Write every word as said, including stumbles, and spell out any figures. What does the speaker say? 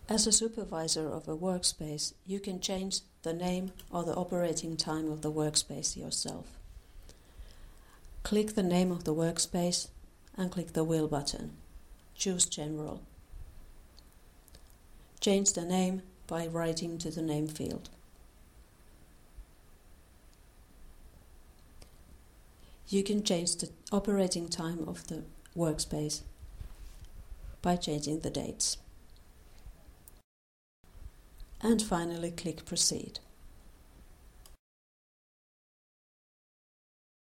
As a supervisor of a workspace, you can change the name or the operating time of the workspace yourself. Click the name of the workspace and click the Wheel button. Choose General. Change the name by writing to the name field. You can change the operating time of the workspace by changing the dates. And finally click Proceed.